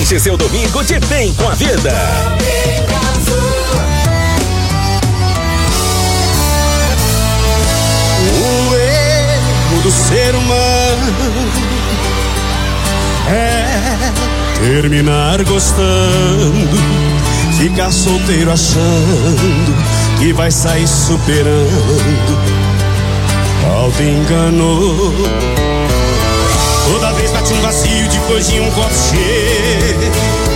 Deixe seu domingo de bem com a vida. O erro do ser humano é terminar gostando, ficar solteiro achando que vai sair superando. Auto-enganou. Toda vez bate um vazio depois de um copo cheio.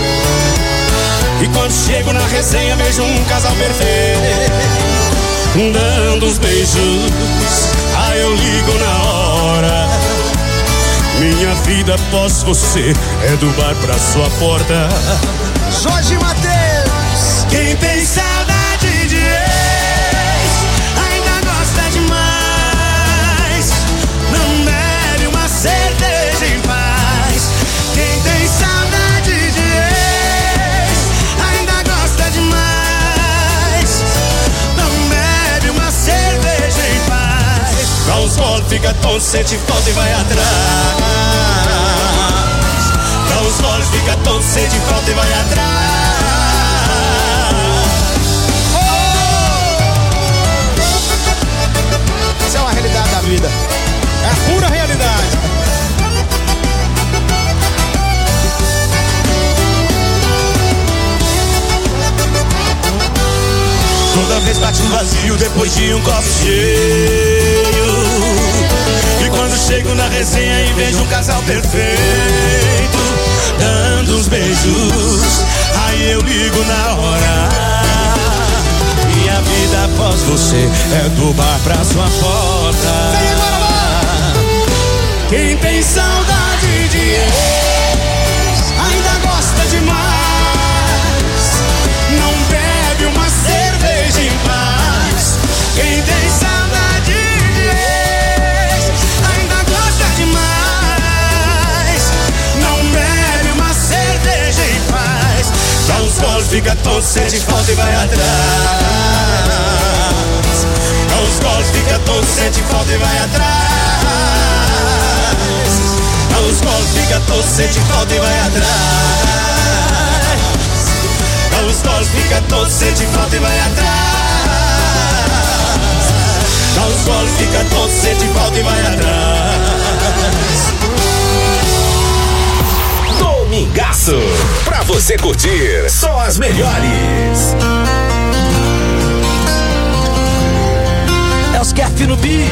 E quando chego na resenha vejo um casal perfeito dando uns beijos, aí eu ligo na hora. Minha vida após você é do bar pra sua porta. Jorge Mateus. Quem tem saudade de ex ainda gosta demais. Não bebe uma cerveja em paz. Quem tem saudade de ex ainda gosta demais. Não bebe uma cerveja em paz. Dá uns goles, fica tonto, sente falta e vai atrás. Dá uns goles, fica tonto, sente falta e vai atrás. Essa é uma realidade da vida. É a pura realidade. Toda vez bate um vazio depois de um copo cheio. E quando chego na resenha e vejo um casal perfeito dando uns beijos, aí eu ligo na hora. Minha vida após você é do bar pra sua porta. Quem tem saudade de ex ainda gosta demais. Não bebe uma cerveja em paz. Quem tem saudade de ex ainda gosta demais. Não bebe uma cerveja em paz. Dá uns goles, fica tonto, sente falta e vai atrás. Dá uns goles, fica tonto, sente falta e vai atrás. Dá uns goles, fica tonto, sente falta e vai atrás. Dá uns goles, fica tonto, sente falta e vai atrás. Dá uns goles, fica tonto, sente falta e vai atrás. Domingaço, pra você curtir só as melhores. É os Kef no beat.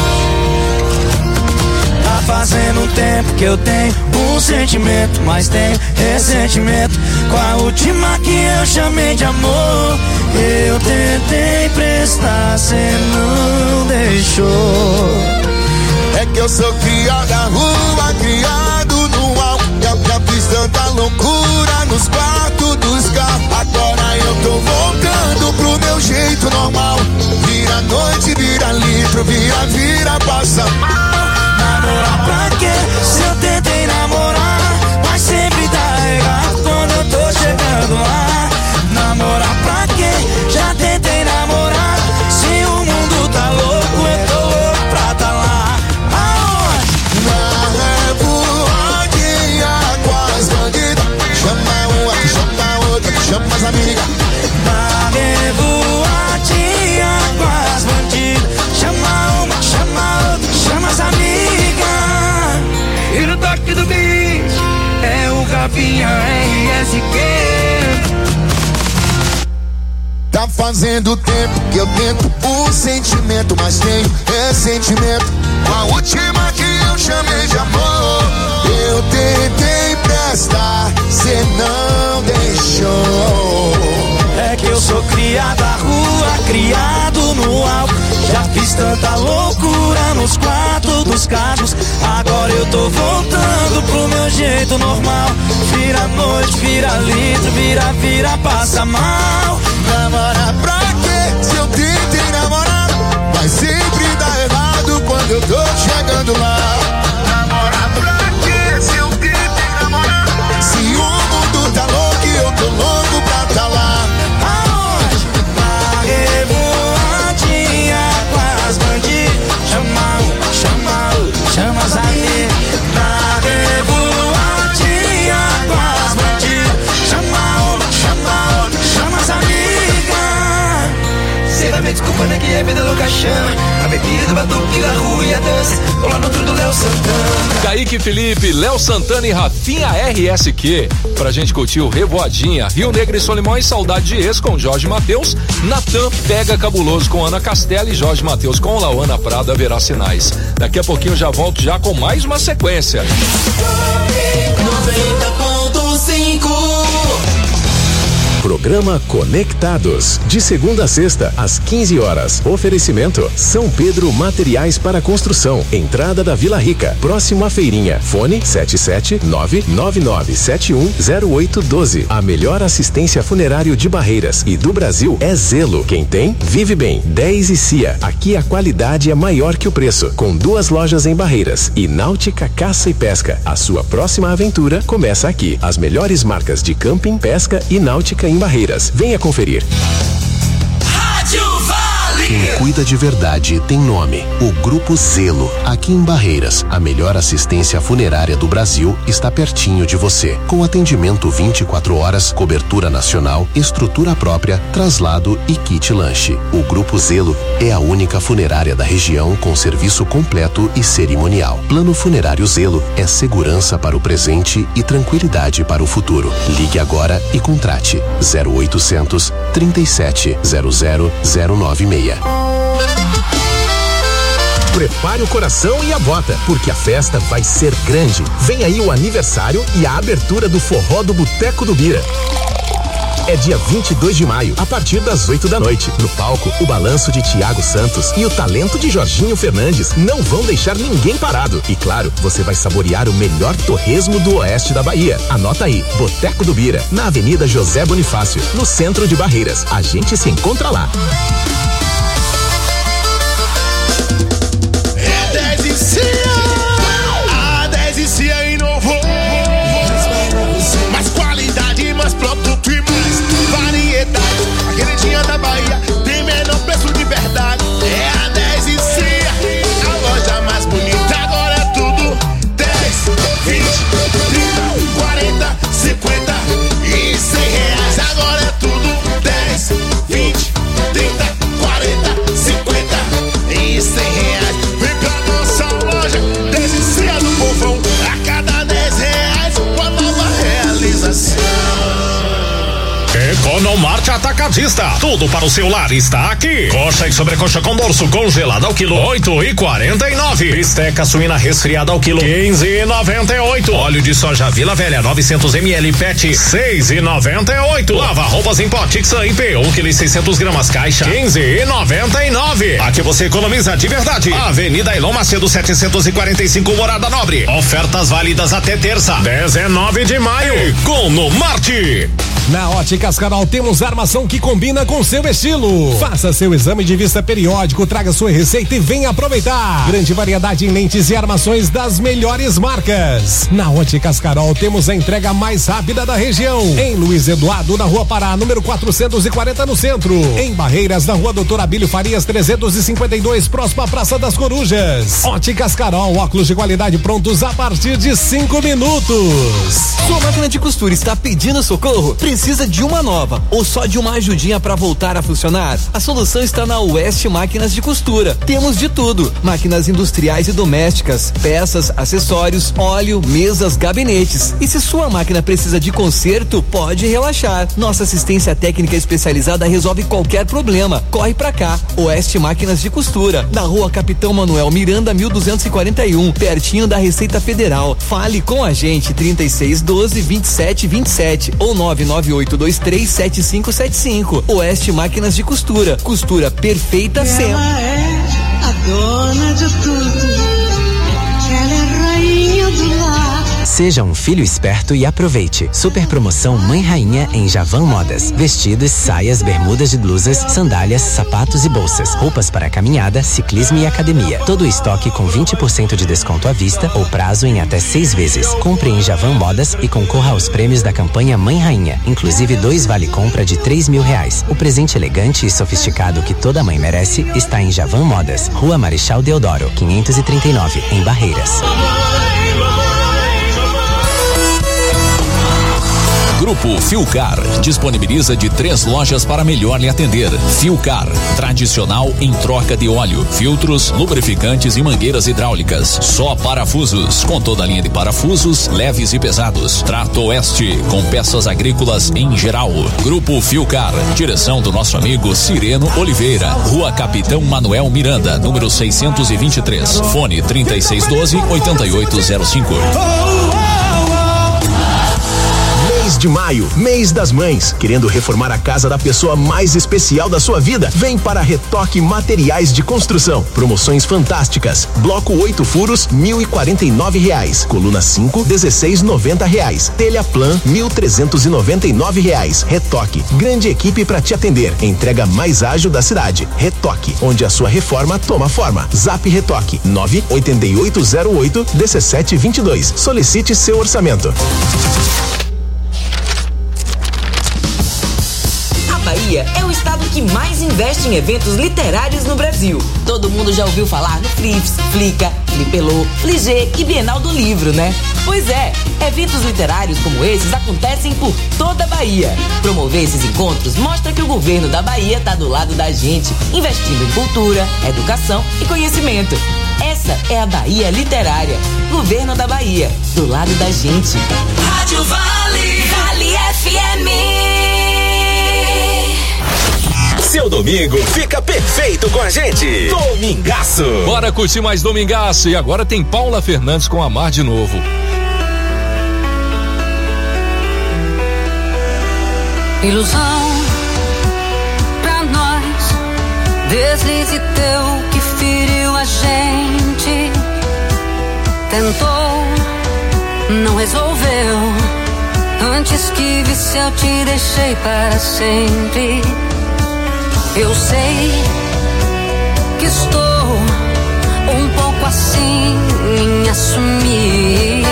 Tá fazendo tempo que eu tenho um sentimento, mas tenho ressentimento com a última que eu chamei de amor. Eu tentei prestar, cê não deixou. É que eu sou criado da rua, criado no alto. Já fiz tanta loucura nos quartos dos carros. Agora eu tô voltando pro meu jeito normal. Vira noite, vira litro, vira, passa mal. Namorar pra quê? Se eu tentei namorar, mas sempre dá errado quando eu tô chegando lá. Namorar pra quê? Já tentei namorar. Se o mundo tá louco, eu tô louco pra tá lá. Aonde? Na revoadinha com as bandidas. Chama uma, chama outra, chama as amigas. Na revoadinha com as bandidas. Chama uma, chama outra, chama as amigas. E no toque do beat é o Capinha RSQ. Tá fazendo tempo que eu tento o sentimento, mas tenho ressentimento com a última que eu chamei de amor. Eu tentei prestar, cê não deixou. É que eu sou criado da rua, criado no alto. Já fiz tanta loucura nos quartos dos carros. Agora eu tô voltando pro meu jeito normal. Vira noite, vira litro, vira, passa mal. Namorar pra quê? Se eu tentei namorar, mas sempre dá errado quando eu tô chegando lá. Namorar pra quê? Se eu tentei namorar, se o mundo tá louco e eu tô louco pra tá lá. Aonde? Na revoadinha com as bandidas. Chama as amigas. Na revoadinha com as bandidas. chama. A bebida, o batuque da rua e a dança. Tô lá no outro do Léo Santana. Kaique Felipe, Léo Santana e Rafinha RSQ. Pra gente curtir o Revoadinha, Rio Negro e Solimões, Saudade de Ex com Jorge Mateus. Natan Pega Cabuloso com Ana Castela e Jorge Mateus com Lauana Prada, Verá Sinais. Daqui a pouquinho eu já volto já com mais uma sequência. 90.5. Programa Conectados, de segunda a sexta, às 15 horas. Oferecimento: São Pedro Materiais para Construção, entrada da Vila Rica, próximo à feirinha. Fone 77999710812. A melhor assistência funerário de Barreiras e do Brasil é Zelo. Quem tem, vive bem. 10 e Cia. Aqui a qualidade é maior que o preço. Com 2 lojas em Barreiras e Náutica Caça e Pesca. A sua próxima aventura começa aqui. As melhores marcas de camping, pesca e náutica em Barreiras. Venha conferir. Rádio Vale. Quem cuida de verdade tem nome. O Grupo Zelo. Aqui em Barreiras, a melhor assistência funerária do Brasil está pertinho de você. Com atendimento 24 horas, cobertura nacional, estrutura própria, traslado e kit lanche. O Grupo Zelo é a única funerária da região com serviço completo e cerimonial. Plano Funerário Zelo é segurança para o presente e tranquilidade para o futuro. Ligue agora e contrate 0800 37 00096. Prepare o coração e a bota, porque a festa vai ser grande. Vem aí o aniversário e a abertura do Forró do Boteco do Bira. É dia 22 de maio, a partir das 8 da noite. No palco, o balanço de Thiago Santos e o talento de Jorginho Fernandes não vão deixar ninguém parado. E claro, você vai saborear o melhor torresmo do oeste da Bahia. Anota aí, Boteco do Bira, na Avenida José Bonifácio, no centro de Barreiras. A gente se encontra lá. É 10 e Cia. A 10 e Cia inovou. Mais qualidade, mais produto e mais variedade. A queridinha da Bahia tem menor preço de verdade. É a 10 e Cia, a loja mais bonita. Agora é tudo 10, 20, 30, 40, 50 e 100 reais. Agora é tudo 10, 20, 30, 40, 50 e 100 reais. Vem pra nossa loja, 10 e Cia do povão. A cada 10 reais, uma nova realização. Economarte Atacadista. Tudo para o seu lar está aqui. Coxa e sobrecoxa com dorso congelada ao quilo 8,49. Bisteca suína resfriada ao quilo 15,98. Óleo de soja Vila Velha 900 ml PET 6,98. Lava roupas em pó Tixa IP 1 kg 600 gramas caixa 15,99. Aqui você economiza de verdade. Avenida Elon Macedo 745 Morada Nobre. Ofertas válidas até terça 19 de maio. Economarte. Na Óticas Carol temos armação que combina com seu estilo. Faça seu exame de vista periódico, traga sua receita e venha aproveitar. Grande variedade em lentes e armações das melhores marcas. Na Óticas Carol temos a entrega mais rápida da região. Em Luiz Eduardo, na Rua Pará, número 440 no centro. Em Barreiras, na Rua Doutor Abílio Farias 352, próximo à Praça das Corujas. Óticas Carol, óculos de qualidade prontos a partir de 5 minutos. Sua máquina de costura está pedindo socorro? Precisa de uma nova ou só de uma ajudinha para voltar a funcionar? A solução está na West Máquinas de Costura. Temos de tudo: máquinas industriais e domésticas, peças, acessórios, óleo, mesas, gabinetes. E se sua máquina precisa de conserto, pode relaxar. Nossa assistência técnica especializada resolve qualquer problema. Corre pra cá. West Máquinas de Costura, na Rua Capitão Manuel Miranda 1241, pertinho da Receita Federal. Fale com a gente 3612-2727 ou 998237575. Oeste Máquinas de Costura. Costura perfeita sempre. Ela é a dona de tudo. Ela é rainha do lar. Seja um filho esperto e aproveite. Super promoção Mãe Rainha em Javan Modas. Vestidos, saias, bermudas e blusas, sandálias, sapatos e bolsas. Roupas para caminhada, ciclismo e academia. Todo o estoque com 20% de desconto à vista ou prazo em até 6 vezes. Compre em Javan Modas e concorra aos prêmios da campanha Mãe Rainha. Inclusive 2 vale-compra de R$3.000. O presente elegante e sofisticado que toda mãe merece está em Javan Modas. Rua Marechal Deodoro, 539, em Barreiras. Grupo Filcar disponibiliza de 3 lojas para melhor lhe atender. Filcar, tradicional em troca de óleo, filtros, lubrificantes e mangueiras hidráulicas. Só parafusos, com toda a linha de parafusos, leves e pesados. Trato Oeste, com peças agrícolas em geral. Grupo Filcar, direção do nosso amigo Cireno Oliveira, Rua Capitão Manuel Miranda, número 623. Fone 3612-8805. Mês de maio, mês das mães. Querendo reformar a casa da pessoa mais especial da sua vida? Vem para Retoque Materiais de Construção. Promoções fantásticas. Bloco 8 furos, R$1.049. Coluna 5, R$16,90. Telha Plan, R$1.399. Retoque. Grande equipe para te atender. Entrega mais ágil da cidade. Retoque, onde a sua reforma toma forma. Zap Retoque 98808-1722. Solicite seu orçamento. Bahia é o estado que mais investe em eventos literários no Brasil. Todo mundo já ouviu falar no Flips, Flica, Flipelô, Fligê e Bienal do Livro, né? Pois é, eventos literários como esses acontecem por toda a Bahia. Promover esses encontros mostra que o governo da Bahia está do lado da gente, investindo em cultura, educação e conhecimento. Essa é a Bahia Literária. Governo da Bahia, do lado da gente. Rádio Vale, Vale FM. Seu domingo fica perfeito com a gente. Domingaço. Bora curtir mais Domingaço. E agora tem Paula Fernandes com Amar de Novo. Ilusão pra nós, deslize teu que feriu a gente. Tentou, não resolveu. Antes que visse eu te deixei para sempre. Eu sei que estou um pouco assim em assumir.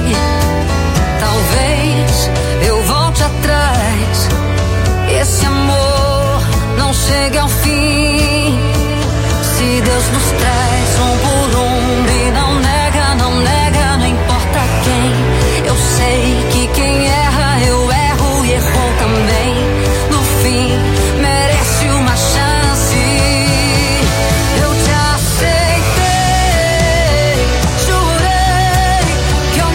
Talvez eu volte atrás. Esse amor não chega ao fim. Se Deus nos traz por e não nega, não nega, não importa quem. Eu sei que quem erra, eu erro e errou também. No fim, merece uma chance. Eu te aceitei, jurei que eu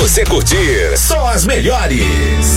você curtir só as melhores.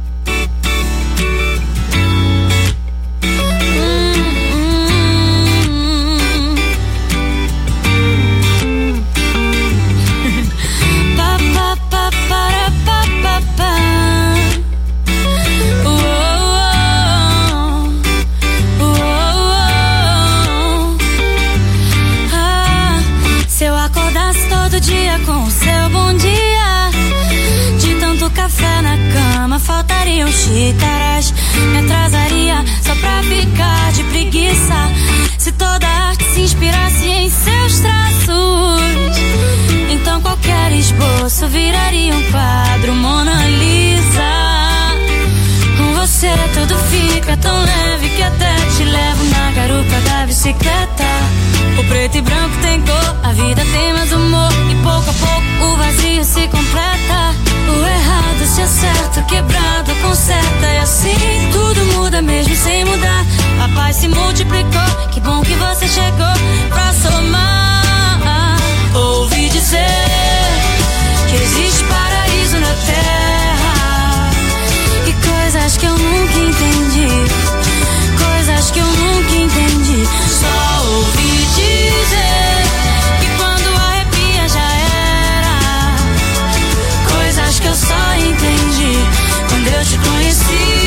Com o seu bom dia, de tanto café na cama faltariam xícaras. Me atrasaria só pra ficar de preguiça. Se toda arte se inspirasse em seus traços, então qualquer esboço viraria um quadro Mona Lisa. Com você tudo fica tão leve que até te levo na garupa da bicicleta. O preto e branco tem cor, a vida tem mais humor, e pouco a pouco o vazio se completa. O errado se acerta, o quebrado conserta, e assim tudo muda mesmo sem mudar. A paz se multiplicou, que bom que você chegou pra somar. Ouvi dizer que existe paraíso na terra, e coisas que eu nunca entendi, coisas que eu nunca entendi. Só ouvi dizer que quando arrepia já era, coisas que eu só entendi quando eu te conheci.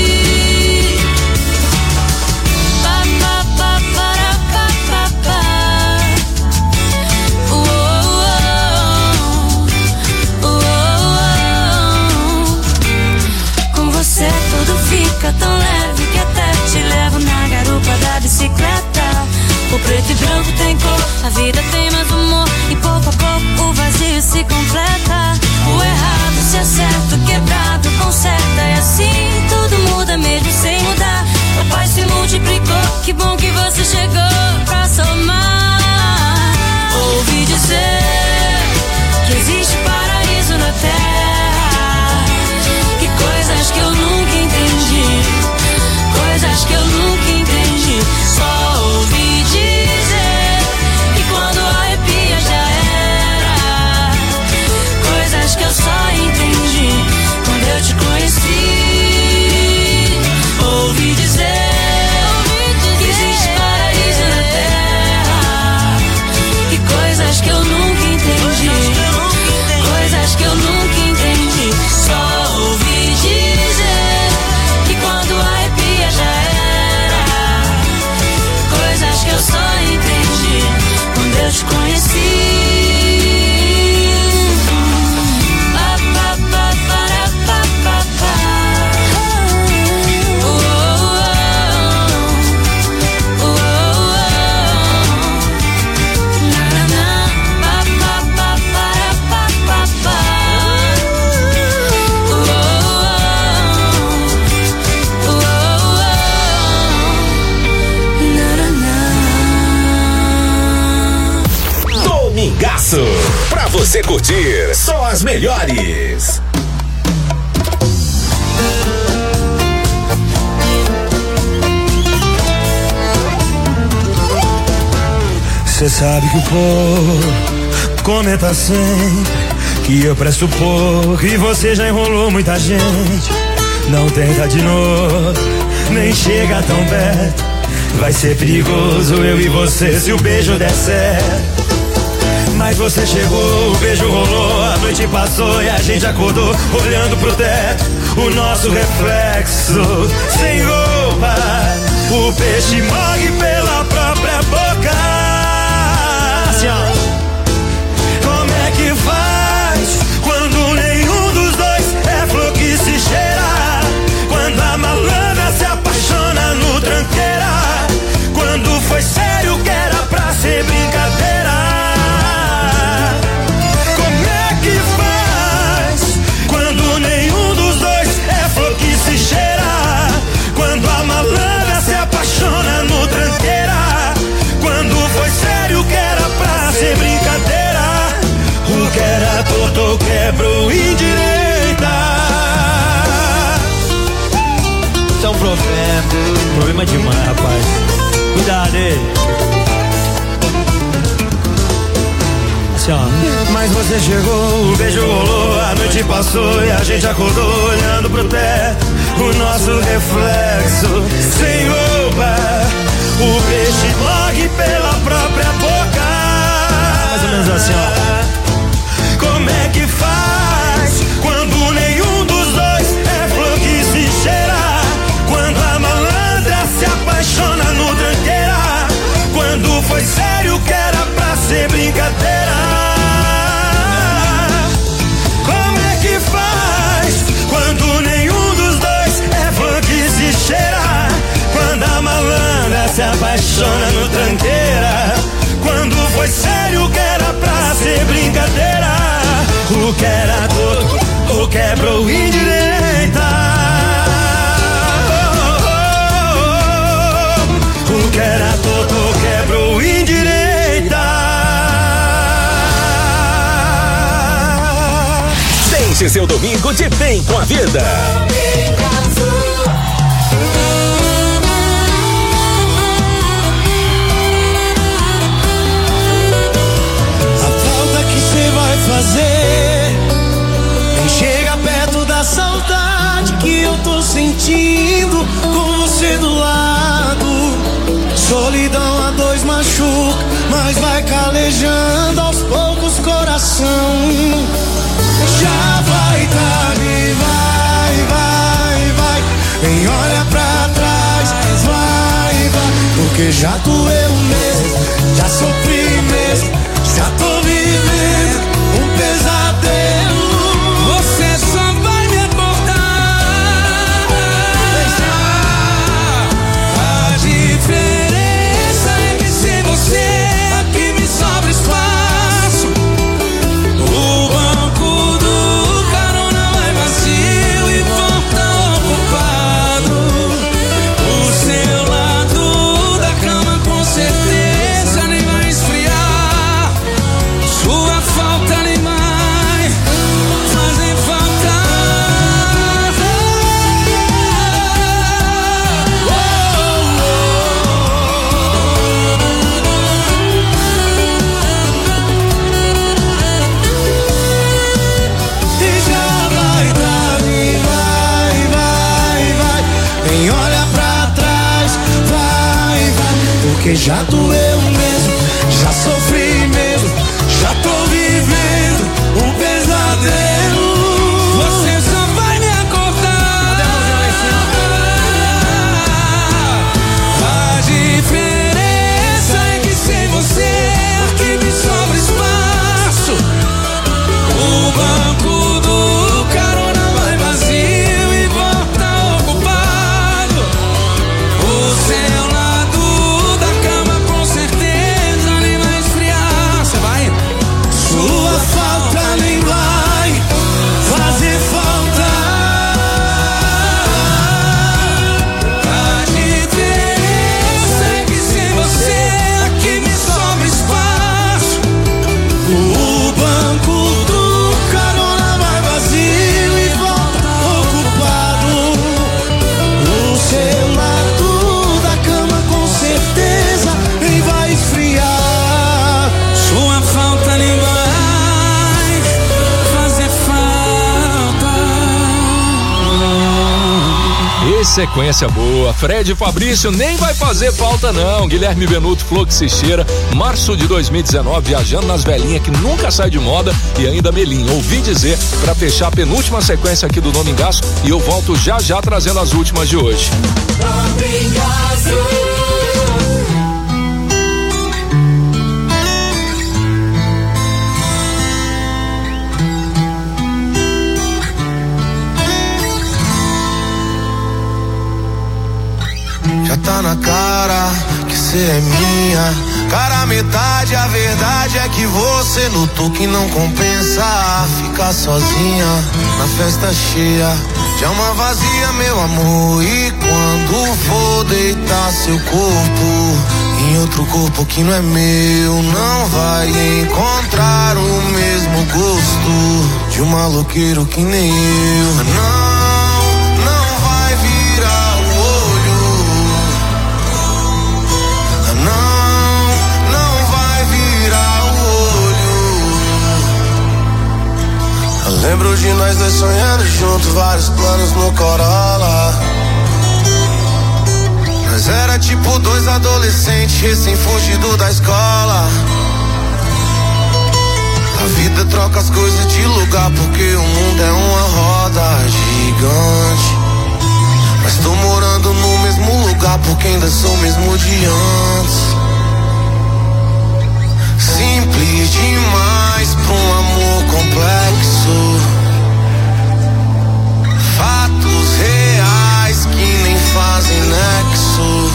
Com você tudo fica tão leve que até te levo na garupa da bicicleta. O preto e branco tem cor, a vida tem mais humor, e pouco a pouco o vazio se completa. O errado se acerta, o quebrado conserta, e assim tudo muda mesmo sem mudar. A paz se multiplicou, que bom que você chegou pra somar. Ouvi dizer que existe paraíso na terra, que coisas que eu nunca entendi, coisas que eu nunca entendi. Só ouvi dizer que quando arrepia já era, coisas que eu só entendi quando eu te conheci. Ouvi dizer que existe paraíso na terra, que coisas que eu nunca entendi, coisas que eu nunca entendi. Só ouvi dizer que quando arrepia já era, coisas que eu só entendi quando eu te conheci. Domingaço, pra você curtir só as melhores. Cê sabe que o povo comenta sempre que eu presto pouco e você já enrolou muita gente. Não tenta de novo, nem chega tão perto. Vai ser perigoso eu e você se o beijo der certo. Mas você chegou, o beijo rolou, a noite passou e a gente acordou olhando pro teto, o nosso reflexo sem roupa. O peixe morre pela própria boca. Assim, ó. Como é que faz quando nenhum dos dois é flor que se cheira? Quando a malandra se apaixona no tranqueira? Quando foi sério que era pra ser brincadeira? Como é que faz quando nenhum dos dois é flor que se cheira? Quando a malandra se apaixona no tranqueira? Quando foi sério que era pra ser brincadeira? O que era torto quebrou indireita. Isso é um problema demais, rapaz. Cuidado aí. assim, ó. Mas você chegou, o beijo rolou, a noite passou e a gente acordou olhando pro teto, o nosso reflexo sem roupa, o peixe morre pela própria boca. Mais ou menos assim, ó. Como é que faz quando nenhum dos dois é flor que se cheira? Quando a malandra se apaixona no tranqueira, quando foi sério que era pra ser brincadeira. Como é que faz quando nenhum dos dois é flor que se cheira? Quando a malandra se apaixona no tranqueira, quando foi sério que era pra ser brincadeira. O que era torto, o quebrou indireita. O que era torto, quebrou indireita. Deixe seu domingo de bem com a vida. Fazer, nem chega perto da saudade que eu tô sentindo com você do lado. Solidão a dois machuca, mas vai calejando aos poucos coração. Já vai tarde, vai, nem olha pra trás, vai, porque já doeu mesmo, já sofri mesmo, já tô vivendo um pesadelo. Você só vai me apontar. A diferença é que sem você aqui me sobra espaço. O banco do carona vai vazio e volta ocupado. O seu lado da cama com certeza nem vai esfriar. Sua falta nem vai fazer falta. E já vai tarde, vai, nem olha pra trás, vai, porque já doeu mesmo, já sofri mesmo, já tô vivendo um pesadelo. Você só vai me acordar. A diferença é que sem você aqui me sobra espaço. O banco do carona vai vazio e volta ocupado. O seu lado da cama com certeza nem vai esfriar. Você vai? Sua falta nem vai fazer falta. A diferença é que sem você aqui me sobra espaço. O banco do carona vai vazio e volta ocupado. O seu lado da cama com certeza nem vai esfriar. Sua falta nem vai fazer falta. E sequência boa, Fred e Fabrício nem vai fazer falta não. Guilherme Benuto, Flor que se cheira, março de 2019, viajando nas velhinhas que nunca sai de moda e ainda Melim. Ouvi dizer, pra fechar a penúltima sequência aqui do Domingaço, e eu volto já trazendo as últimas de hoje. Já tá na cara que cê é minha. Cara, metade, a verdade é que você notou que não compensa ficar sozinha na festa cheia de alma vazia, meu amor. E quando for deitar seu corpo em outro corpo que não é meu, não vai encontrar o mesmo gosto de um maloqueiro que nem eu. Não vai virar o olho. Não vai virar o olho. Lembro de nós dois sonhando junto, vários planos no Corolla. Nós era tipo dois adolescentes recém-fugido da escola. A vida troca as coisas de lugar porque o mundo é uma roda gigante. Mas tô morando no mesmo lugar porque ainda sou o mesmo de antes. Simples demais pra um amor complexo. Fatos reais que nem fazem nexo.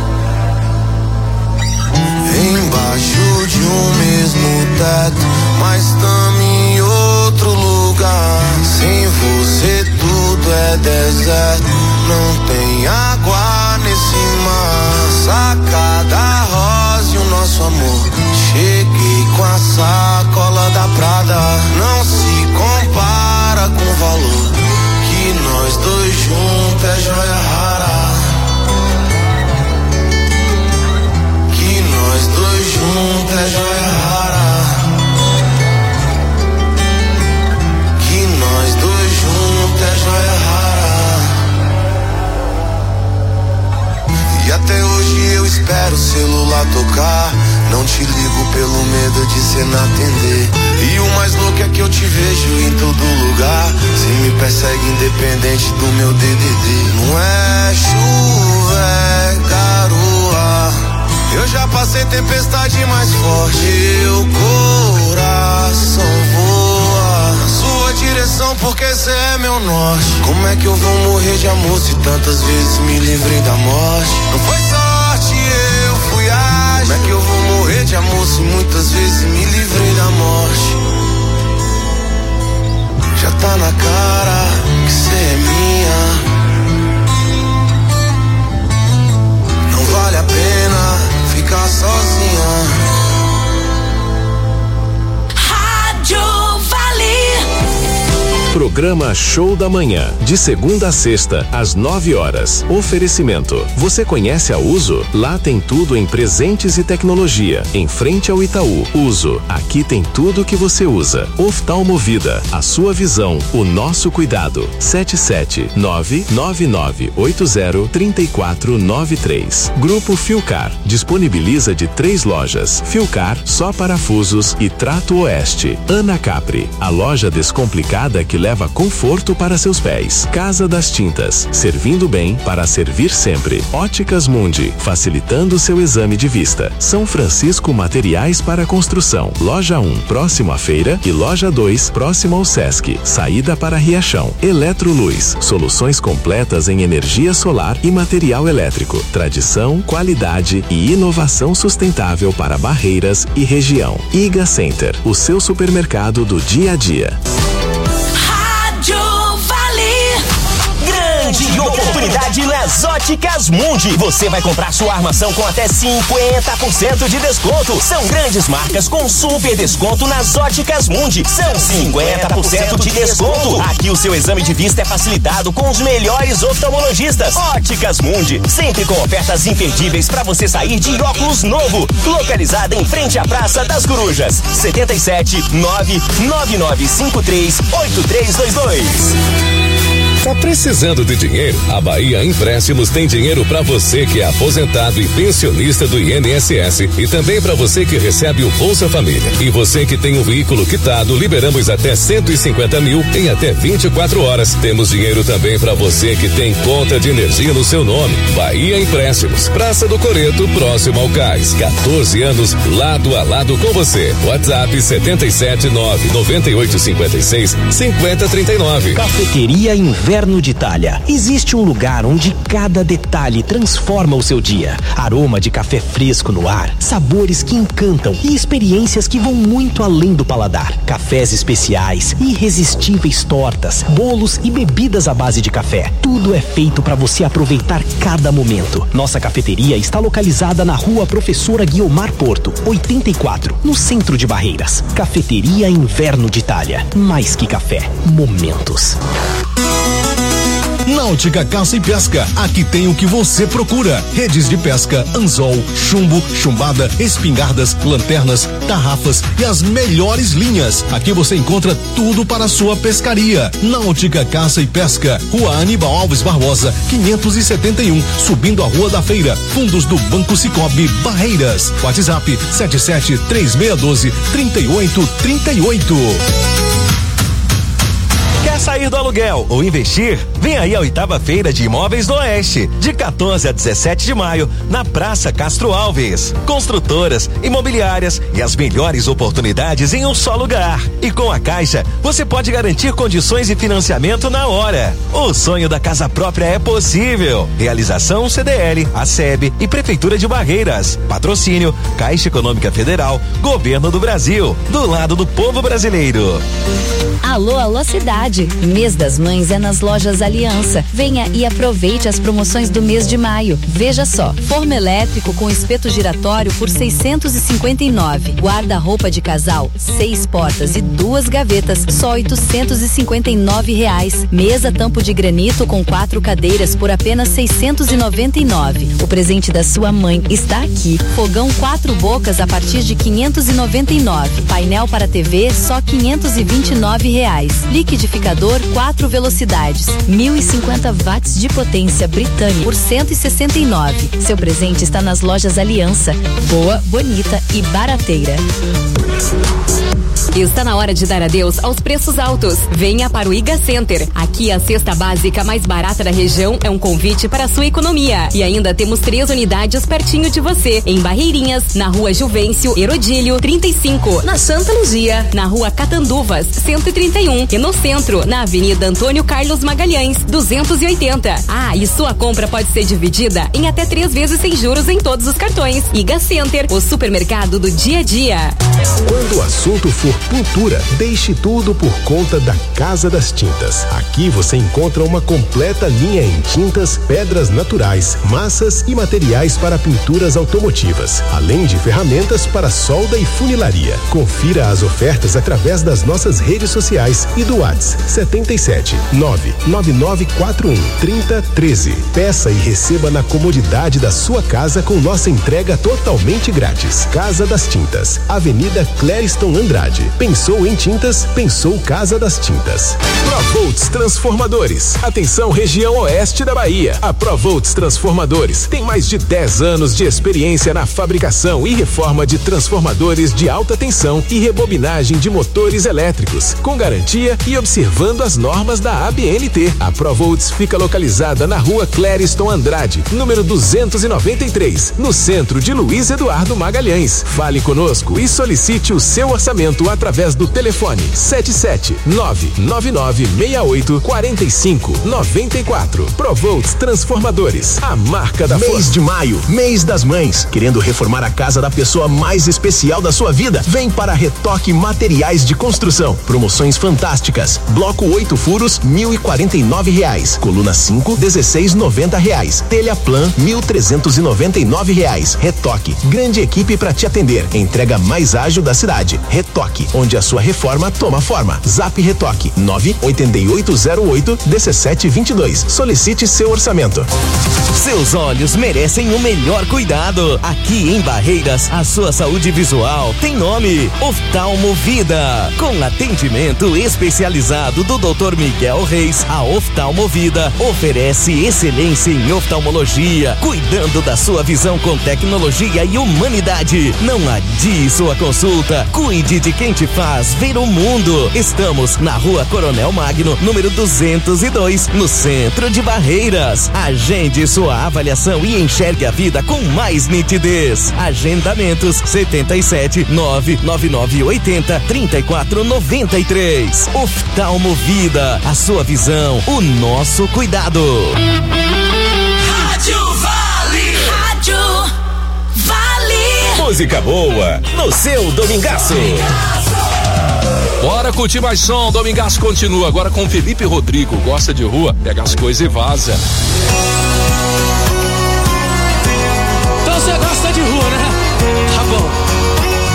Embaixo de um mesmo teto, mas tamo em outro lugar. Sem você tudo é deserto, não tem água nesse mar. Sacada rosa e o nosso amor. Cheguei com a sacola da Prada. Não se compara com o valor que nós dois juntos é joia rara. Que nós dois juntos é joia rara. Que nós dois juntos é joia rara. E até hoje eu espero o celular tocar. Não te ligo pelo medo de cê não atender. E o mais louco é que eu te vejo em todo lugar. Cê me persegue independente do meu DDD. Não é chuva, é garoa. Eu já passei tempestade mais forte. Meu coração voa na sua direção porque cê é meu norte. Como é que eu vou morrer de amor se tantas vezes me livrei da morte? Não foi sorte, eu fui ágil. Como é que eu vou morrer de amor se muitas vezes me livrei da morte? Já tá na cara que cê é minha. Não vale a pena ficar sozinha. Rádio Vale. Programa Show da Manhã, de segunda a sexta, às 9 horas. Oferecimento. Você conhece a Uso? Lá tem tudo em presentes e tecnologia. Em frente ao Itaú. Uso. Aqui tem tudo que você usa. Oftalmovida. A sua visão, o nosso cuidado. 77999803493. Grupo Filcar. Disponibiliza de 3 lojas. Filcar, Só Parafusos e Trato Oeste. Ana Capri. A loja descomplicada que leva conforto para seus pés. Casa das Tintas, servindo bem para servir sempre. Óticas Mundi, facilitando seu exame de vista. São Francisco Materiais para Construção. Loja 1, próximo à feira, e Loja 2, próximo ao Sesc. Saída para Riachão. Eletroluz, soluções completas em energia solar e material elétrico. Tradição, qualidade e inovação sustentável para Barreiras e região. Iga Center, o seu supermercado do dia a dia. Grande oportunidade nas Óticas Mundi. Você vai comprar sua armação com até 50% de desconto. São grandes marcas com super desconto nas Óticas Mundi. São 50% de desconto. Aqui o seu exame de vista é facilitado com os melhores oftalmologistas. Óticas Mundi, sempre com ofertas imperdíveis para você sair de óculos novo. Localizada em frente à Praça das Corujas. 77-99953-8322. Tá precisando de dinheiro? A Bahia Empréstimos tem dinheiro para você que é aposentado e pensionista do INSS e também para você que recebe o Bolsa Família. E você que tem um veículo quitado, liberamos até 150 mil em até 24 horas. Temos dinheiro também para você que tem conta de energia no seu nome. Bahia Empréstimos, Praça do Coreto, próximo ao Cais. 14 anos, lado a lado com você. WhatsApp 779-9856-5039. Cafeteria Inverno de Itália. Existe um lugar onde cada detalhe transforma o seu dia. Aroma de café fresco no ar, sabores que encantam e experiências que vão muito além do paladar. Cafés especiais, irresistíveis tortas, bolos e bebidas à base de café. Tudo é feito para você aproveitar cada momento. Nossa cafeteria está localizada na Rua Professora Guiomar Porto, 84, no centro de Barreiras. Cafeteria Inverno de Itália. Mais que café, momentos. Náutica Caça e Pesca, aqui tem o que você procura: redes de pesca, anzol, chumbo, chumbada, espingardas, lanternas, tarrafas e as melhores linhas. Aqui você encontra tudo para a sua pescaria. Náutica Caça e Pesca, Rua Aníbal Alves Barbosa, 571, subindo a Rua da Feira, fundos do Banco Cicobi, Barreiras. WhatsApp 773612-3838. Quer sair do aluguel ou investir? Vem aí a 8ª Feira de Imóveis do Oeste, de 14 a 17 de maio, na Praça Castro Alves. Construtoras, imobiliárias e as melhores oportunidades em um só lugar. E com a Caixa, você pode garantir condições de financiamento na hora. O sonho da casa própria é possível. Realização CDL, ACEB e Prefeitura de Barreiras. Patrocínio Caixa Econômica Federal, Governo do Brasil, do lado do povo brasileiro. Alô, alô cidade. Mês das Mães é nas lojas Aliança. Venha e aproveite as promoções do mês de maio. Veja só: forno elétrico com espeto giratório por 659. Guarda-roupa de casal, 6 portas e 2 gavetas, só R$859. Mesa tampo de granito com 4 cadeiras por apenas 699. O presente da sua mãe está aqui. Fogão 4 bocas a partir de 599. Painel para TV só R$529. Liquidificador 4 velocidades, 1050 watts de potência Britânia por 169. Seu presente está nas lojas Aliança. Boa, bonita e barateira. Está na hora de dar adeus aos preços altos. Venha para o Iga Center. Aqui a cesta básica mais barata da região é um convite para a sua economia. E ainda temos 3 unidades pertinho de você. Em Barreirinhas, na Rua Juvencio Herodílio 35. Na Santa Luzia, na Rua Catanduvas 131. E no centro, na Avenida Antônio Carlos Magalhães 280. Ah, e sua compra pode ser dividida em até 3 vezes sem juros em todos os cartões. Iga Center, o supermercado do dia a dia. Quando o assunto for pintura, deixe tudo por conta da Casa das Tintas. Aqui você encontra uma completa linha em tintas, pedras naturais, massas e materiais para pinturas automotivas, além de ferramentas para solda e funilaria. Confira as ofertas através das nossas redes sociais e do WhatsApp 77 99941 3013. Peça e receba na comodidade da sua casa com nossa entrega totalmente grátis. Casa das Tintas, Avenida Clériston Andrade. Pensou em tintas? Pensou Casa das Tintas. Provolts Transformadores. Atenção, região oeste da Bahia. A Provolts Transformadores tem mais de 10 anos de experiência na fabricação e reforma de transformadores de alta tensão e rebobinagem de motores elétricos, com garantia e observando as normas da ABNT. A Provolts fica localizada na Rua Clériston Andrade, número 293, no centro de Luiz Eduardo Magalhães. Fale conosco e solicite o seu orçamento através do telefone 77999684594. Provolts Transformadores, a marca da Mês de maio, mês das mães. Querendo reformar a casa da pessoa mais especial da sua vida? Vem para Retoque Materiais de Construção. Promoções fantásticas. Bloco 8 furos, R$1.049. Coluna 5, R$16,90. Telha Plan, R$1.399. Retoque, grande equipe para te atender. Entrega mais ágil da cidade. Retoque, onde a sua reforma toma forma. Zap Retoque 98808-1722. Solicite seu orçamento. Seus olhos merecem o melhor cuidado. Aqui em Barreiras, a sua saúde visual tem nome: Oftalmo Vida. Com atendimento especializado do Dr. Miguel Reis, a Oftalmo Vida oferece excelência em oftalmologia, cuidando da sua visão com tecnologia e humanidade. Não adie sua consulta. Cuide de quem te faz ver o mundo. Estamos na Rua Coronel Magno, número 202, no centro de Barreiras. Agende sua avaliação e enxergue a vida com mais nitidez. Agendamentos 77 99980 3493. Oftalmo Vida, a sua visão, o nosso cuidado. Rádio Vale. Rádio Vale. Música boa no seu domingaço. Bora curtir mais som, Domingaço continua agora com Felipe Rodrigo. Gosta de rua? Pega as coisas e vaza. Então você gosta de rua, né? Tá bom.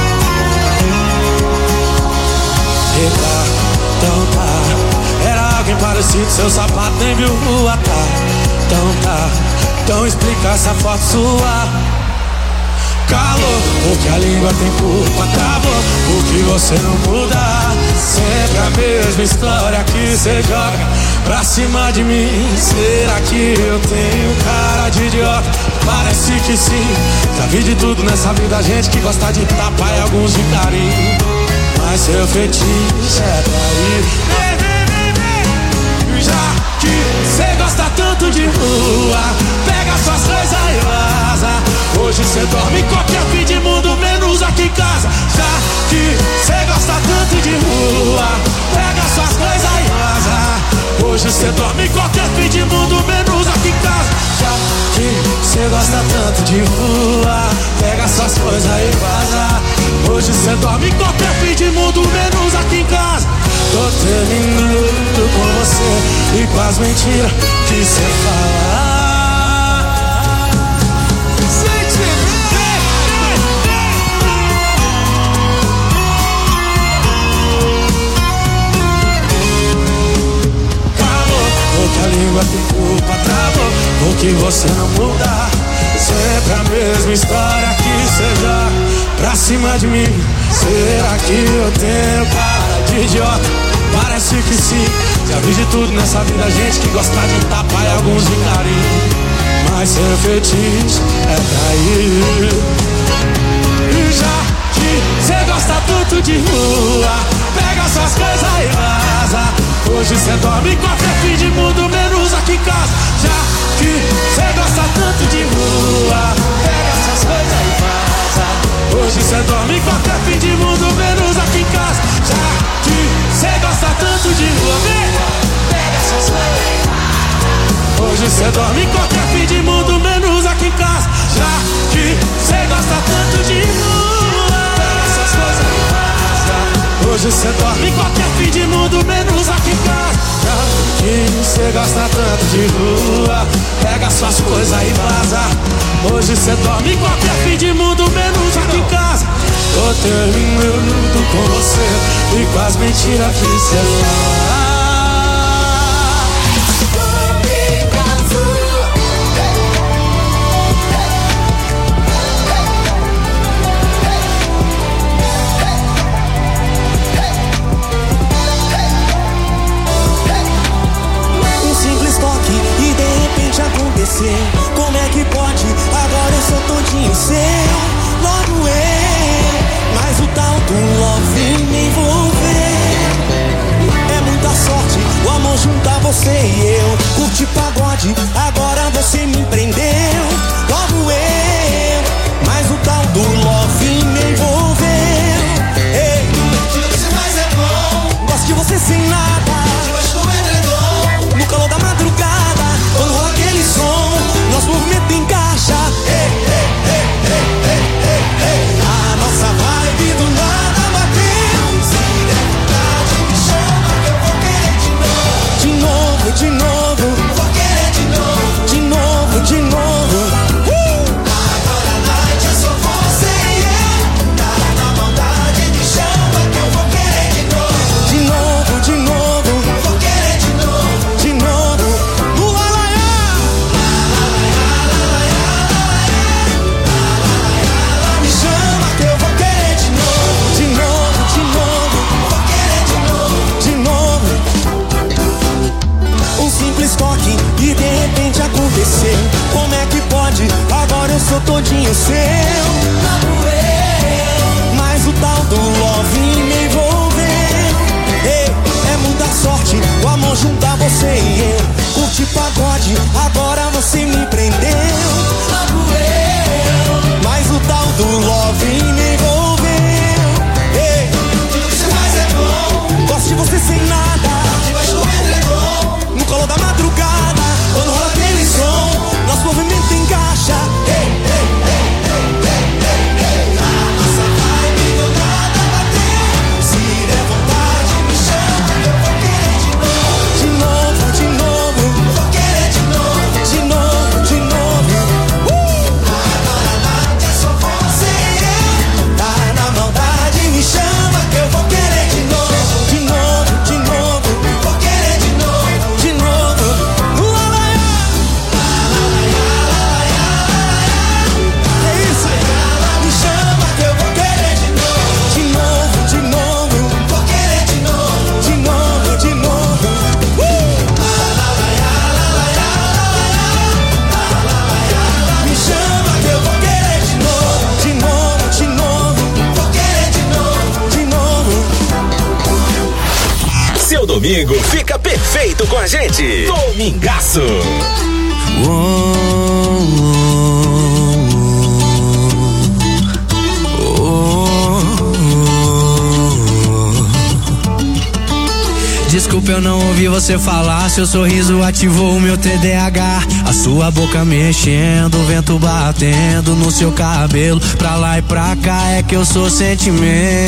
Eita, então tá. Era alguém parecido seu sapato, nem viu rua, tá. Então explica essa foto sua. Calor, porque a língua tem culpa, travou, porque você não muda. Sempre a mesma história que cê joga pra cima de mim. Será que eu tenho cara de idiota? Parece que sim. Já vi de tudo nessa vida, gente que gosta de tapa e alguns de carinho. Mas seu fetiche é trair. Já que cê gosta tanto de rua, pega suas coisas e vaza. Hoje cê dorme em qualquer fim de mundo, menos aqui em casa. Já que cê gosta tanto de rua, pega suas coisas e vaza. Hoje cê dorme em qualquer fim de mundo, menos aqui em casa. Já que cê gosta tanto de rua, pega suas coisas e vaza. Hoje cê dorme em qualquer fim de mundo, menos aqui em casa. Tô terminando com você e com as mentiras que cê fala. Calor, porque a língua tem culpa, travou, porque você não muda. Sempre a mesma história que cê joga pra cima de mim. Será que eu tenho cara de idiota? Parece que sim. Já vi de tudo nessa vida, gente que gosta de tapa e alguns de carinho. Mas seu fetiche é trair. E já que cê gosta tanto de rua, pega suas coisas e vaza. Hoje cê dorme em qualquer fim de mundo, menos aqui em casa. Já que cê gosta tanto de rua, pega suas coisas e vaza. Hoje cê dorme em qualquer fim de mundo, menos aqui em casa. Já que cê gosta tanto de rua, pega suas coisas e vaza. Hoje cê dorme em qualquer fim de mundo, menos aqui em casa. Já que cê gosta tanto de rua, pega suas coisas e vaza. Hoje cê dorme em qualquer fim de mundo, menos aqui em casa. Já que cê gosta tanto de rua, pega suas coisas e vaza. Hoje cê dorme em qualquer fim de mundo, menos aqui em casa. Tô terminando com você e com as mentiras que cê fala. Acontecer, como é que pode? Agora eu sou todinho seu, logo eu. Mas o tal do love me envolver. É muita sorte o amor juntar você e eu. Curti pagode, agora você me prendeu, logo eu. Mas o tal do love me envolveu. Ei, o que você faz é bom. Gosto de você sem nada, debaixo do edredom, no calor da madrugada. Quando rola aquele som, nosso movimento encaixa. Ei, ei, ei, ei, ei, ei, ei. A nossa vibe do nada bateu. Se der vontade, me chama que eu vou querer de novo. De novo, de novo. Vou querer de novo. De novo, de novo. Agora a noite é só você e eu. Na maldade, me chama que eu vou querer de novo. De novo, de novo. Vou querer de novo. De novo. Toque e de repente aconteceu. Como é que pode? Agora eu sou todinho seu, mas o tal do love me envolveu. Ei, é muita sorte o amor juntar você e eu. Curti pagode, agora você me prendeu, mas o tal do love me envolveu. Ei, tudo que você faz é bom. Gosto de você sem nada, debaixo do edredom, no colo da madrugada, quando rola aquele som, nosso movimento encaixa. Ei, ei, ei, ei, ei, ei. A nossa vibe do nada bateu. Se der vontade, me chama, eu vou querer de novo. De novo, de novo. Vou querer domingo fica perfeito com a gente. Domingaço. Desculpa, eu não ouvi você falar. Seu sorriso ativou o meu TDAH. A sua boca mexendo, o vento batendo no seu cabelo. Pra lá e pra cá é que eu sou sentimento.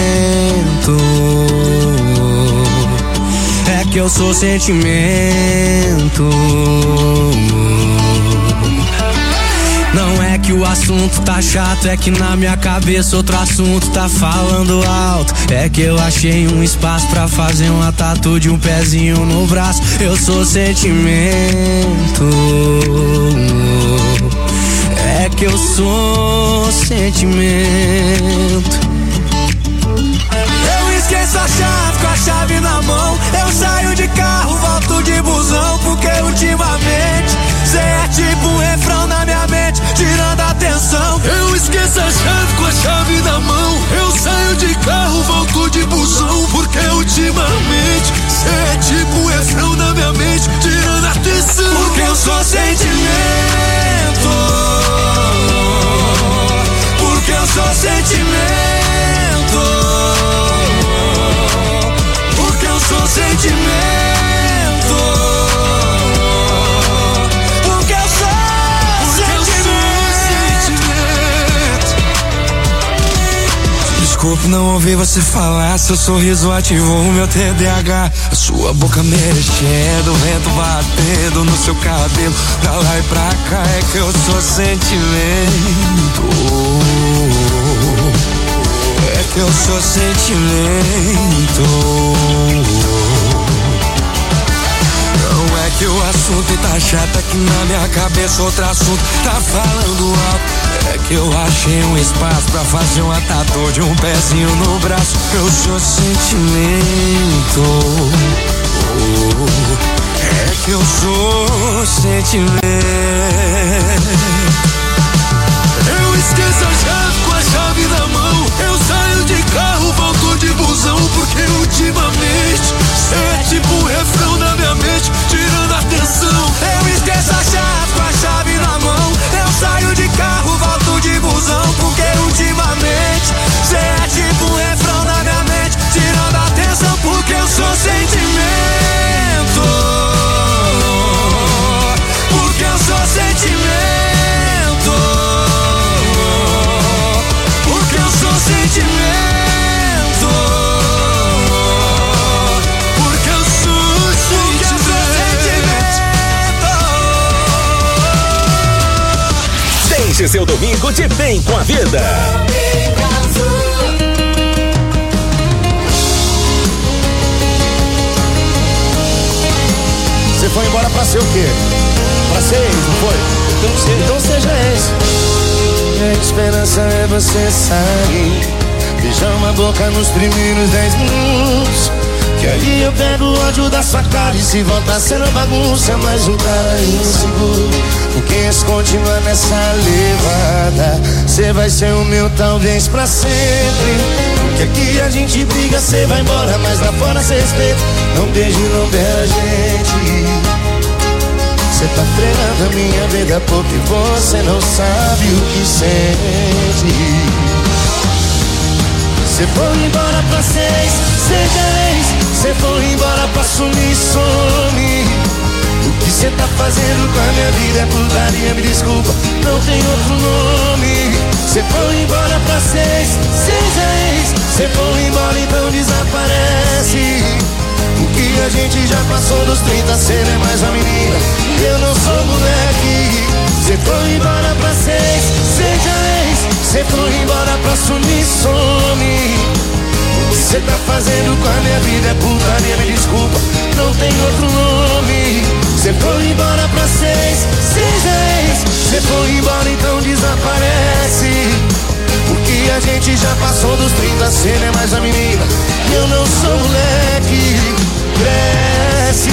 É que eu sou sentimento. Não é que o assunto tá chato, é que na minha cabeça outro assunto tá falando alto. É que eu achei um espaço pra fazer uma tatu de um pezinho no braço. Eu sou sentimento. É que eu sou sentimento. Eu esqueço a chave com a chave na mão. Eu saio de carro, volto de busão, porque ultimamente cê é tipo um refrão na minha mente, tirando a atenção. Eu esqueço a chave com a chave na mão. Eu saio de carro, volto de busão, porque ultimamente cê é tipo um refrão na minha mente, tirando a atenção. Porque eu sou sentimento. Porque eu sou sentimento. Porque eu sou sentimento. Porque eu sou sentimento. Desculpe, não ouvi você falar. Seu sorriso ativou o meu TDAH. A sua boca mexendo, o vento batendo no seu cabelo. Pra lá e pra cá é que eu sou sentimento. É que eu sou sentimento. Não é que o assunto tá chato, é que na minha cabeça outro assunto tá falando alto. É que eu achei um espaço pra fazer uma tatu de um pezinho no braço. Eu sou sentimento. É que eu sou sentimento. Eu esqueço a chave com a chave na mão. Eu saio de carro, volto de busão, porque ultimamente cê é tipo um refrão na minha mente, tirando a atenção. Eu esqueço a chave com a chave na mão. Eu saio de carro, volto de busão, porque ultimamente cê é tipo um refrão na minha mente, tirando a atenção. Porque eu sou sentimento. Porque eu sou sentimento. Porque eu sou sentimento. Porque eu sou sentimento. Deixe seu domingo de bem com a vida. Você foi embora pra ser o quê? Pra ser ex, não foi? Então seja ex. A esperança é você sair, beijar uma boca nos primeiros 10 minutos, que aí eu pego o ódio da sua cara. E se voltar sendo bagunça, mais um cara inseguro. Porque se continuar nessa levada, cê vai ser o meu talvez pra sempre. Porque aqui a gente briga, cê vai embora, mas lá fora cê respeita. Não beijo, não beija a gente. Cê tá frenando a minha vida porque você não sabe o que sente. Cê foi embora pra seis, seja ex. Cê foi embora pra sumir, some. O que cê tá fazendo com a minha vida é putaria, me desculpa, não tem outro nome. Cê foi embora pra seis, seja ex. Cê foi embora, então desaparece. O que a gente já passou dos 30, cê não é mais uma menina, eu não sou moleque. Cê foi embora pra seis, seja ex. Cê foi embora pra sumir, some. O que cê tá fazendo com a minha vida é putaria, me desculpa, não tem outro nome. Cê foi embora pra seis, seja ex. Cê foi embora, então desaparece. Porque a gente já passou dos 30, cê não é mais a menina, eu não sou moleque, cresce.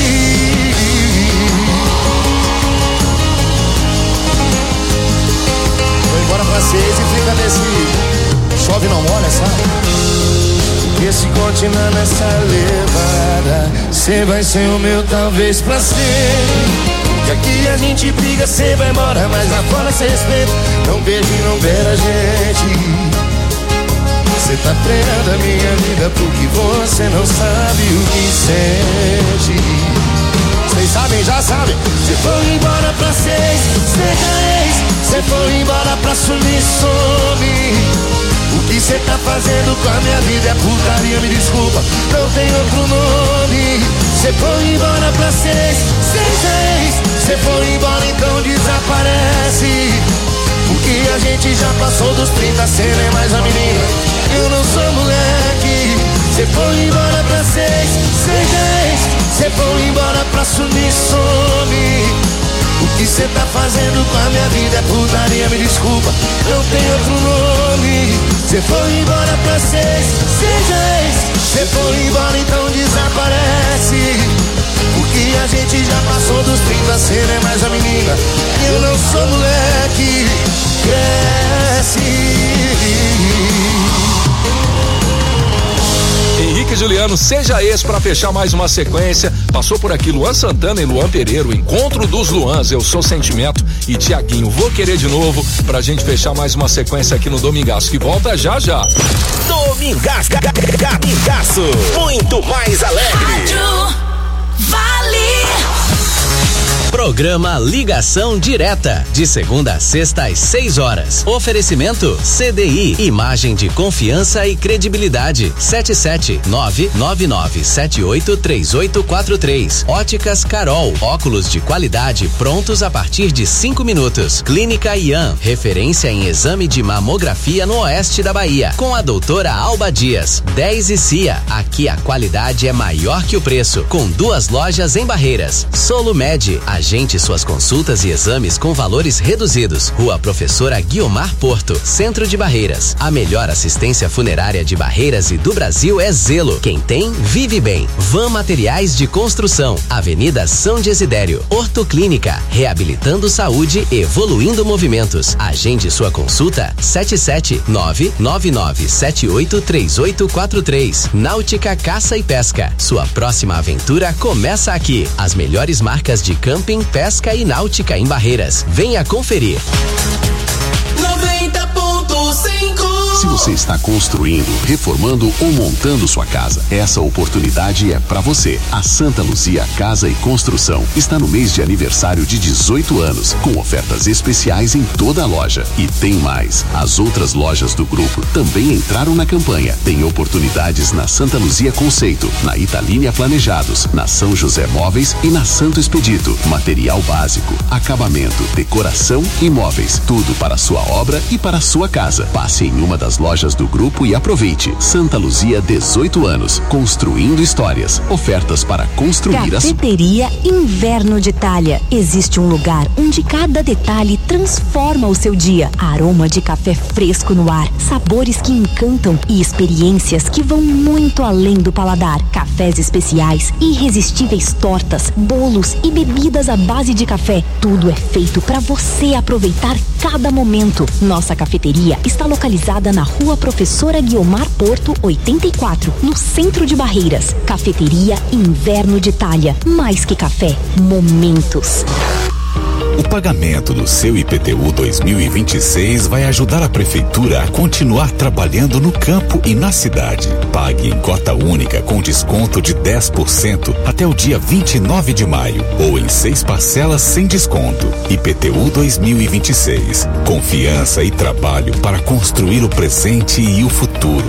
Foi embora pra seis e fica nesse chove não molha, sabe? Porque se continuar nessa levada. Cê vai ser o meu talvez pra sempre. Que aqui a gente briga, cê vai embora, mas lá fora cê respeita. Não vejo e não ver a gente. Cê tá treinando a minha vida porque você não sabe o que sente. Vocês sabem, já sabem. Cê foi embora pra seis, seja ex. Cê foi embora pra sumir, some. O que cê tá fazendo com a minha vida é putaria, me desculpa, não tem outro nome. Cê foi embora pra seis, seja ex. Cê foi embora, então desaparece. Porque a gente já passou dos 30, cê não é mais a menina, eu não sou moleque. Cê foi embora pra seis, seja ex. Cê foi embora pra sumir, some. O que cê tá fazendo com a minha vida é putaria, me desculpa, não tem outro nome. Cê foi embora pra seis, seja ex. Cê foi embora, então desaparece. Porque a gente já passou dos 30, cê não é mais a menina, eu não sou moleque. Cresce. Henrique e Juliano, seja esse pra fechar mais uma sequência. Passou por aqui Luan Santana e Luan Pereira, o encontro dos Luans, Eu Sou Sentimento e Tiaguinho, Vou Querer de Novo, pra gente fechar mais uma sequência aqui no Domingaço, que volta já já. Domingaço, muito mais alegre. Rádio Vale. Programa Ligação Direta, de segunda a sexta às 6 horas. Oferecimento CDI, imagem de confiança e credibilidade. 77999783843. Óticas Carol, óculos de qualidade prontos a partir de 5 minutos. Clínica Ian, referência em exame de mamografia no oeste da Bahia, com a doutora Alba Dias. 10 e CIA, aqui a qualidade é maior que o preço, com 2 lojas em Barreiras. Solumed, agende suas consultas e exames com valores reduzidos. Rua Professora Guiomar Porto, Centro de Barreiras. A melhor assistência funerária de Barreiras e do Brasil é Zelo. Quem tem, vive bem. Van Materiais de Construção, Avenida São Desidério. Ortoclínica, reabilitando saúde, evoluindo movimentos. Agende sua consulta 77999783843. Náutica Caça e Pesca, sua próxima aventura começa aqui. As melhores marcas de camping, pesca e náutica em Barreiras. Venha conferir. 90.5. Se você está construindo, reformando ou montando sua casa, essa oportunidade é para você. A Santa Luzia Casa e Construção está no mês de aniversário de 18 anos, com ofertas especiais em toda a loja. E tem mais, as outras lojas do grupo também entraram na campanha. Tem oportunidades na Santa Luzia Conceito, na Italínia Planejados, na São José Móveis e na Santo Expedito. Material básico, acabamento, decoração e móveis, tudo para a sua obra e para a sua casa. Passe em uma das lojas do grupo e aproveite. Santa Luzia, 18 anos, construindo histórias. Ofertas para construir Cafeteria Inverno de Itália. Existe um lugar onde cada detalhe transforma o seu dia. Aroma de café fresco no ar, sabores que encantam e experiências que vão muito além do paladar. Cafés especiais, irresistíveis tortas, bolos e bebidas à base de café. Tudo é feito para você aproveitar cada momento. Nossa cafeteria está localizada na Rua Professora Guiomar Porto, 84, no centro de Barreiras. Cafeteria Inverno de Itália. Mais que café, momentos. O pagamento do seu IPTU 2026 vai ajudar a Prefeitura a continuar trabalhando no campo e na cidade. Pague em cota única com desconto de 10% até o dia 29 de maio ou em 6 parcelas sem desconto. IPTU 2026. Confiança e trabalho para construir o presente e o futuro.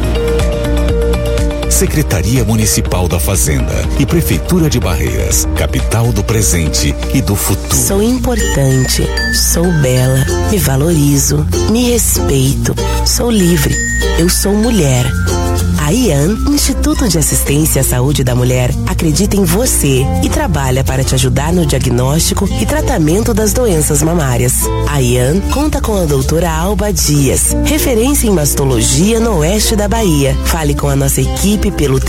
Secretaria Municipal da Fazenda e Prefeitura de Barreiras, capital do presente e do futuro. Sou importante, sou bela, me valorizo, me respeito, sou livre, eu sou mulher. A IAN, Instituto de Assistência à Saúde da Mulher, acredita em você e trabalha para te ajudar no diagnóstico e tratamento das doenças mamárias. A IAN conta com a doutora Alba Dias, referência em mastologia no oeste da Bahia. Fale com a nossa equipe Participe pelo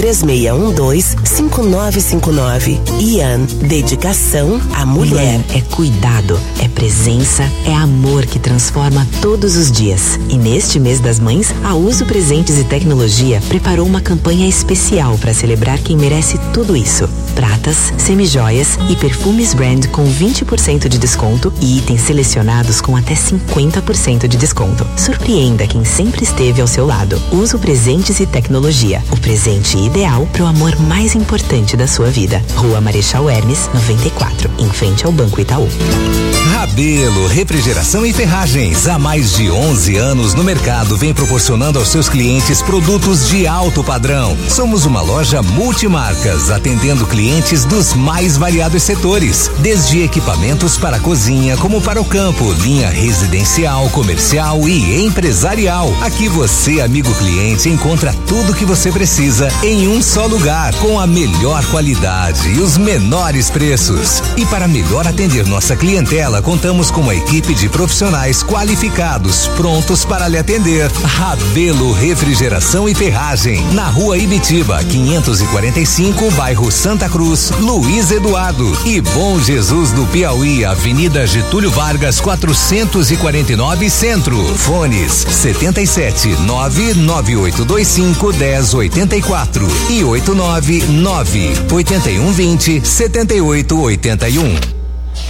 3612-5959. Ian, dedicação à mulher. É cuidado, é presença, é amor que transforma todos os dias. E neste mês das mães, a Uso Presentes e Tecnologia preparou uma campanha especial para celebrar quem merece tudo isso. Pratas, semijoias e perfumes brand com 20% de desconto e itens selecionados com até 50% de desconto. Surpreenda quem sempre esteve ao seu lado. Uso Presentes e Tecnologia. O presente ideal para o amor mais importante da sua vida. Rua Marechal Hermes, 94, em frente ao Banco Itaú. Rabelo Refrigeração e Ferragens, há mais de 11 anos no mercado, vem proporcionando aos seus clientes produtos de alto padrão. Somos uma loja multimarcas, atendendo clientes dos mais variados setores, desde equipamentos para a cozinha como para o campo, linha residencial, comercial e empresarial. Aqui você, amigo cliente, encontra tudo que você precisa em um só lugar, com a melhor qualidade e os menores preços. E para melhor atender nossa clientela, contamos com uma equipe de profissionais qualificados, prontos para lhe atender. Rabelo Refrigeração e Ferragem, na Rua Ibitiba, 545, bairro Santa Cruz, Luiz Eduardo e Bom Jesus do Piauí, Avenida Getúlio Vargas, 449 Centro. Fones 77998251084 e 89981207881.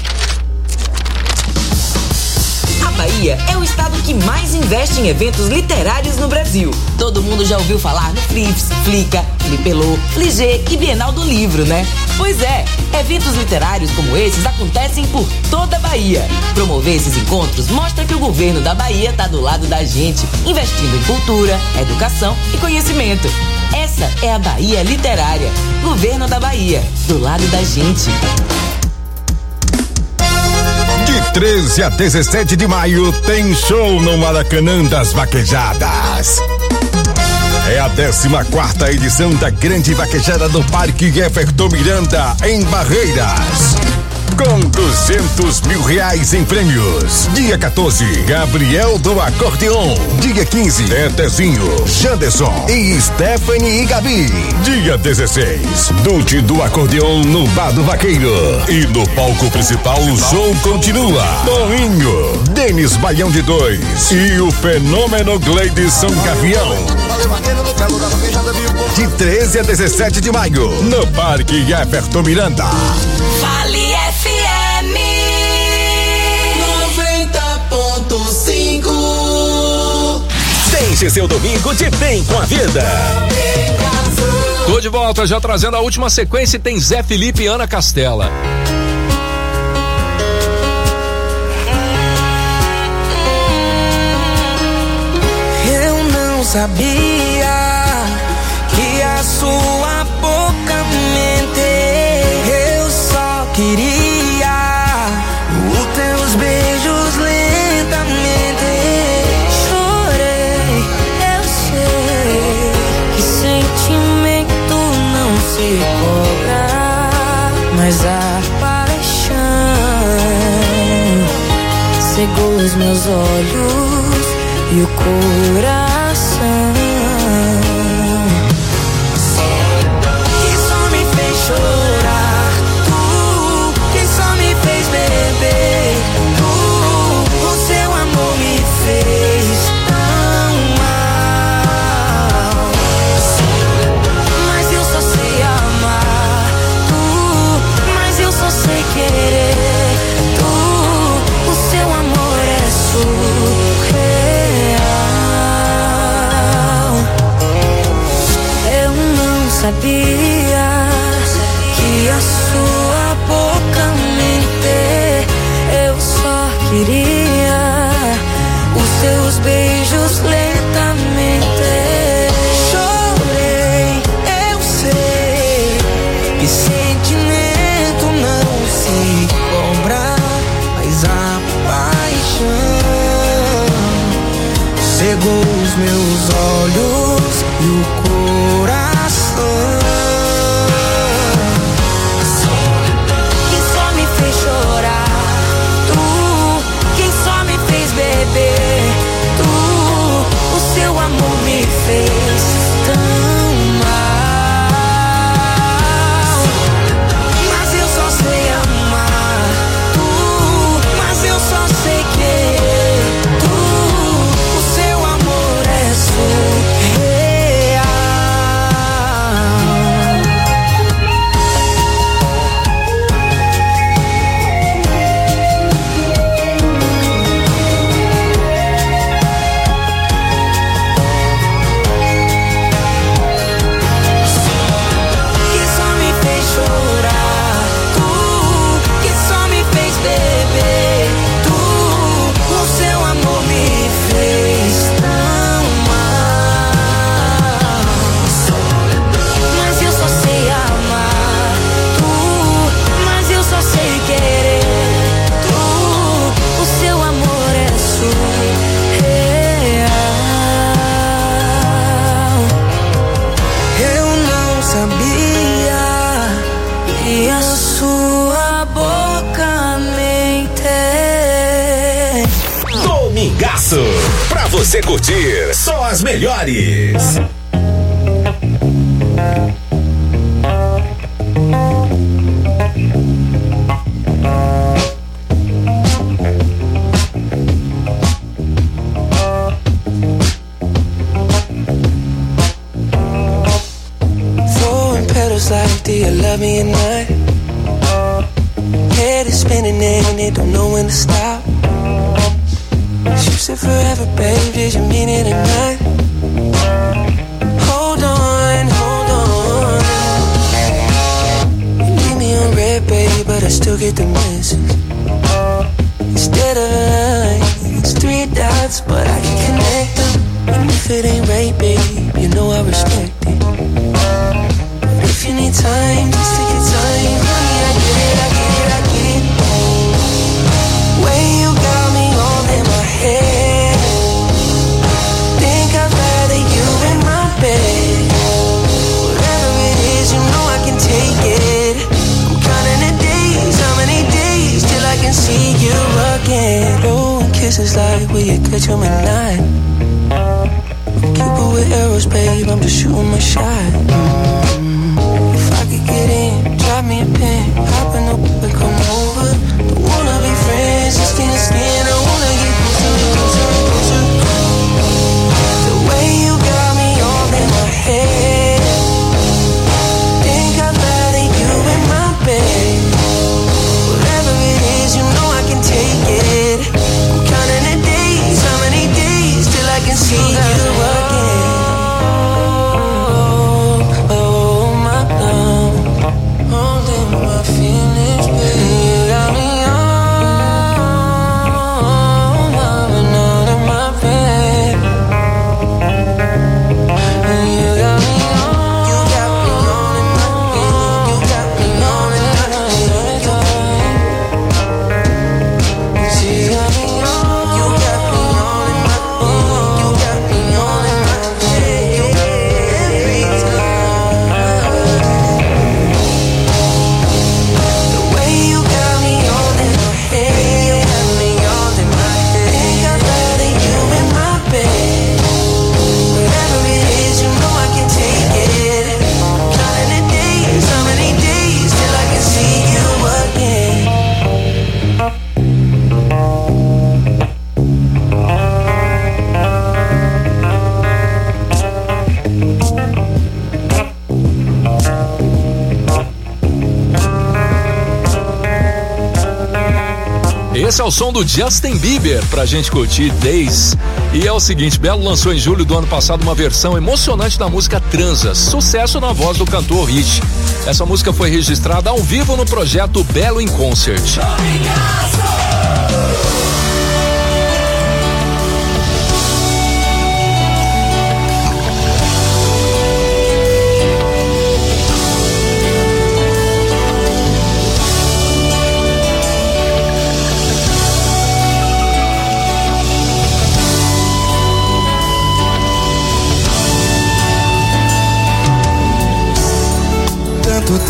Bahia é o estado que mais investe em eventos literários no Brasil. Todo mundo já ouviu falar no Flifs, Flica, Flipelô, Fligê e Bienal do Livro, né? Pois é, eventos literários como esses acontecem por toda a Bahia. Promover esses encontros mostra que o governo da Bahia está do lado da gente, investindo em cultura, educação e conhecimento. Essa é a Bahia Literária. Governo da Bahia, do lado da gente. De 13 a 17 de maio tem show no Maracanã das Vaquejadas. É a 14ª edição da Grande Vaquejada do Parque Everton Miranda, em Barreiras. Com R$200 mil em prêmios. Dia 14, Gabriel do Acordeon. Dia 15, Tetezinho, Janderson e Stephanie e Gabi. Dia 16, Dute do Acordeon no Bar do Vaqueiro. E no palco principal o show continua. Toninho, Denis Baião de 2 e o fenômeno Gleidson Gavião. De 13 a 17 de maio, no Parque Everton Miranda. Vale FM 90.5. Deixe seu domingo de bem com a vida. Tô de volta, já trazendo a última sequência e tem Zé Felipe e Ana Castela. Eu não sabia que a sua boca mente. Eu só queria os teus beijos lentamente. Chorei, eu sei que sentimento não se cobra, mas a paixão cegou os meus olhos e o coração. Que só me fez chorar, tu, que só me fez beber, tu, o seu amor me fez tão mal. Mas eu só sei amar, tu, mas eu só sei querer, tu, o seu amor é surreal. Eu não sabia que a sua boca mente. Eu só queria os seus beijos lentamente. Chorei, eu sei que sentimento não se compra, mas a paixão cegou os meus olhos e o coração. Quem só me fez chorar, tu, quem só me fez beber, tu, o seu amor me fez tão mal. você curtir só as melhores. Like, do you love me or not? Head is spinning and it don't know when to stop. You said forever, babe, did you mean it or not? Hold on, hold on. You leave me on red, babe, but I still get the message. Instead of a line, it's 3 dots, but I can connect them. And if it ain't right, babe, you know I respect it. If you need time, just take your time. Honey, I get it, I get it, I get it. Way you got me all in my head. Think I'd rather you in my bed. Whatever it is, you know I can take it. I'm counting the days, how many days till I can see you again. Oh, and kisses like, will you catch them at night? Cupid with arrows, babe, I'm just shooting my shot. Get in, drop me a pin, hop in the whip and come over. Don't wanna be friends, just skin to skin. I wanna get closer. The way you got me all in my head. Think I'd rather you in my bed. Whatever it is, you know I can take it. I'm counting the days, how many days till I can see you again. Esse é o som do Justin Bieber pra gente curtir Days. E é o seguinte, Belo lançou em julho do ano passado uma versão emocionante da música Transa, sucesso na voz do cantor Rich. Essa música foi registrada ao vivo no projeto Belo in Concert.